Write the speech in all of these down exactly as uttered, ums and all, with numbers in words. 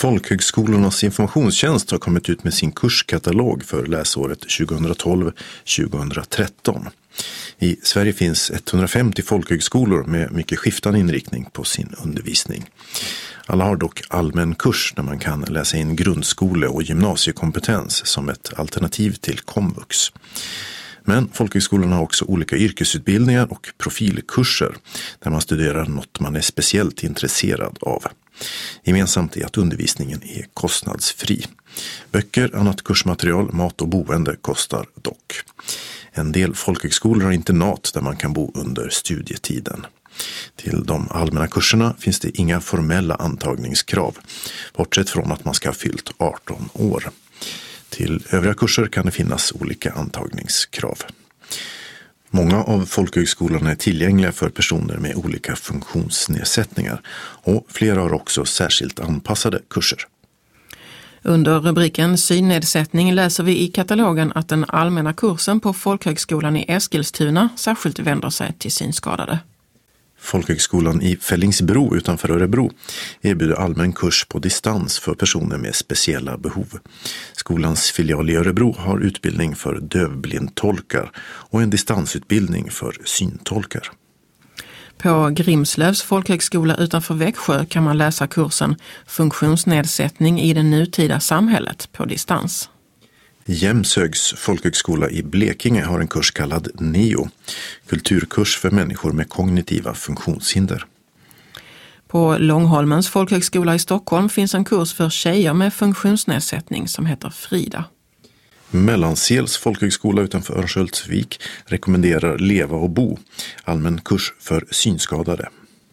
Folkhögskolornas informationstjänst har kommit ut med sin kurskatalog för läsåret tjugohundratolv tjugohundratretton. I Sverige finns etthundrafemtio folkhögskolor med mycket skiftande inriktning på sin undervisning. Alla har dock allmän kurs där man kan läsa in grundskole- och gymnasiekompetens som ett alternativ till komvux. Men folkhögskolorna har också olika yrkesutbildningar och profilkurser där man studerar något man är speciellt intresserad av. Gemensamt är att undervisningen är kostnadsfri. Böcker, annat kursmaterial, mat och boende kostar dock. En del folkhögskolor har internat där man kan bo under studietiden. Till de allmänna kurserna finns det inga formella antagningskrav, bortsett från att man ska ha fyllt arton år. Till övriga kurser kan det finnas olika antagningskrav. Många av folkhögskolorna är tillgängliga för personer med olika funktionsnedsättningar och flera har också särskilt anpassade kurser. Under rubriken synnedsättning läser vi i katalogen att den allmänna kursen på Folkhögskolan i Eskilstuna särskilt vänder sig till synskadade. Folkhögskolan i Fällingsbro utanför Örebro erbjuder allmän kurs på distans för personer med speciella behov. Skolans filial i Örebro har utbildning för dövblindtolkar och en distansutbildning för syntolkar. På Grimslövs folkhögskola utanför Växjö kan man läsa kursen Funktionsnedsättning i det nutida samhället på distans. Jämshögs folkhögskola i Blekinge har en kurs kallad Neo, kulturkurs för människor med kognitiva funktionshinder. På Långholmens folkhögskola i Stockholm finns en kurs för tjejer med funktionsnedsättning som heter Frida. Mellansels folkhögskola utanför Örnsköldsvik rekommenderar Leva och bo, allmän kurs för synskadade.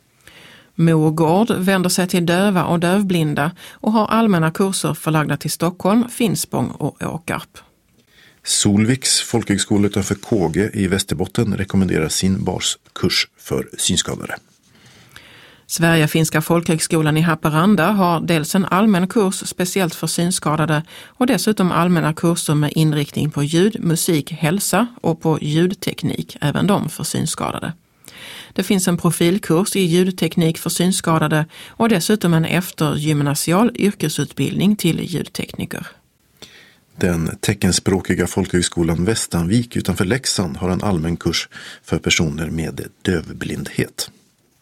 Mogård vänder sig till döva och dövblinda och har allmänna kurser förlagda till Stockholm, Finspång och Åkarp. Solviks folkhögskola utanför Kåge i Västerbotten rekommenderar sin baskurs för synskadade. Sverigefinska folkhögskolan i Haparanda har dels en allmän kurs speciellt för synskadade och dessutom allmänna kurser med inriktning på ljud, musik, hälsa och på ljudteknik, även de för synskadade. Det finns en profilkurs i ljudteknik för synskadade och dessutom en eftergymnasial yrkesutbildning till ljudtekniker. Den teckenspråkiga folkhögskolan Västanvik utanför Leksand har en allmän kurs för personer med dövblindhet.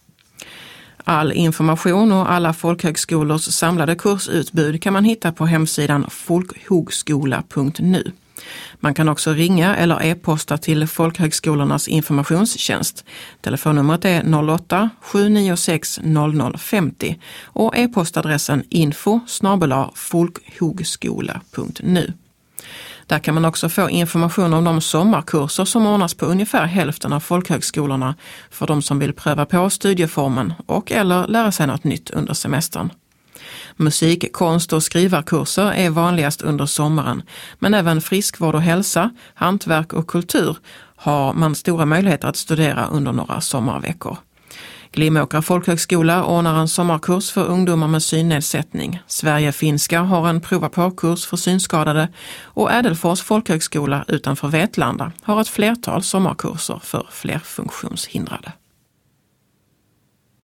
All information och alla folkhögskolors samlade kursutbud kan man hitta på hemsidan folkhogskola punkt nu. Man kan också ringa eller e-posta till folkhögskolornas informationstjänst. Telefonnumret är noll åtta sju nio sex noll noll fem noll och e-postadressen info snabel-a folkhogskola punkt nu. Där kan man också få information om de sommarkurser som ordnas på ungefär hälften av folkhögskolorna för de som vill pröva på studieformen och eller lära sig något nytt under semestern. Musik, konst och skrivarkurser är vanligast under sommaren, men även friskvård och hälsa, hantverk och kultur har man stora möjligheter att studera under några sommarveckor. Glimåkra folkhögskola ordnar en sommarkurs för ungdomar med synnedsättning. Sverigefinska har en prova på-kurs för synskadade och Ädelfors folkhögskola utanför Vetlanda har ett flertal sommarkurser för flerfunktionshindrade.